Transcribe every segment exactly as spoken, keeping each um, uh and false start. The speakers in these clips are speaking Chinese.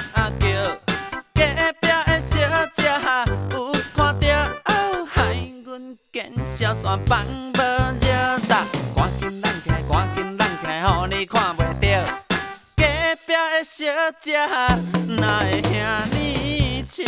叫。隔壁的小姐有看到，哦，害阮见小山放无热打，赶紧让开，赶紧让开，互你看袂到。隔壁的小姐哪会遐尼笑？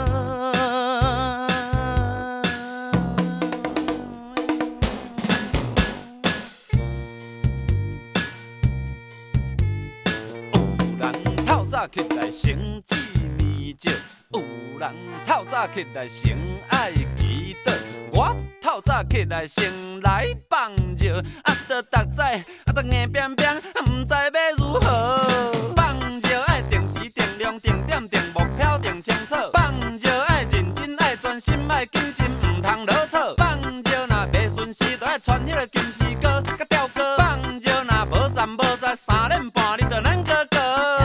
透早起来先煮面椒，有人透早起来先爱祈祷，我透早起来先来放尿，啊，着逐载，啊，着硬扁扁，毋知要如何。放尿爱定时定量定点定目标定清楚，放尿爱认真爱专心爱谨慎，毋通落错。放尿若袂顺时，着爱穿迄个金丝歌甲吊歌。放尿若无站无在三点半，你着咱哥哥。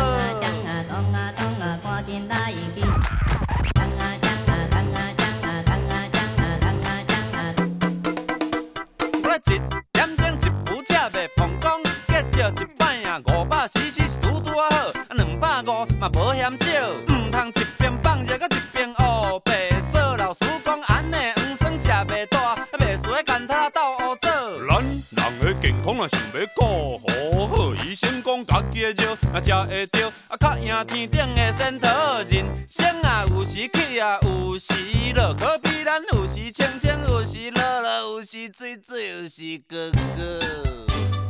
一摆啊，五百 C C 是拄拄啊好，啊两百五嘛无嫌少，毋通一边放热，搁一边黑白说。老师讲安尼黄酸食袂大，啊袂输咧干他斗乌做。咱人的健康啊想要顾好好，医生讲家己的药啊食会着，啊较赢天顶的仙桃。人生啊有时起啊有时落，可比咱有时清清，有时落落，有时水水，有时哥哥。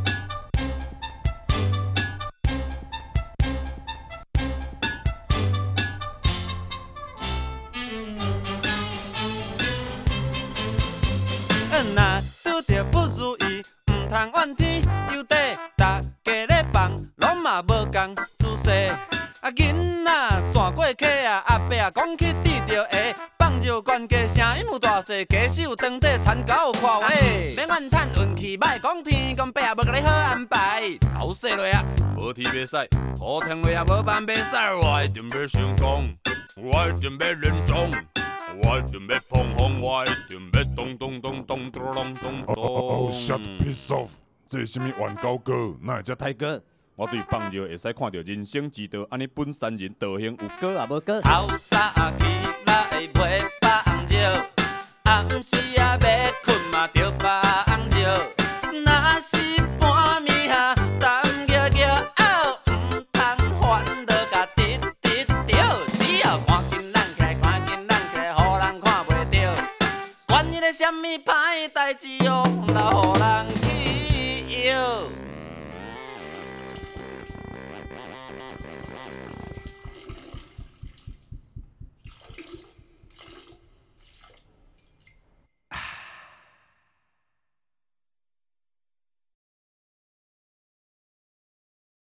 若拄着不如意，毋通怨天尤地，大家咧放，拢嘛无共姿势。啊，囡仔转过溪啊，阿伯啊讲去滴着鞋，放尿关家声音有大细，家手当地田狗有看话。免怨叹运气歹，讲天公伯啊无甲你好安排。头洗落啊，无天袂使，好天话啊无办袂使，我一定要成功，我一定要认真。我一定要碰碰，我一定要咚咚咚咚咚咚咚咚。 哦 ，shut piss off！ 这是什么怨狗歌？哪会遮大哥，我对放尿会使看到人生之道，安尼本山人道行有果啊无果。 透早起来袂放尿，暗时啊要困嘛着放尿，若是半暝啊东摇摇，哦，毋通烦恼甲直直着，只要赶紧让开，赶紧让开，互人看袂着。管你咧什么歹代志哦，毋通互人去摇。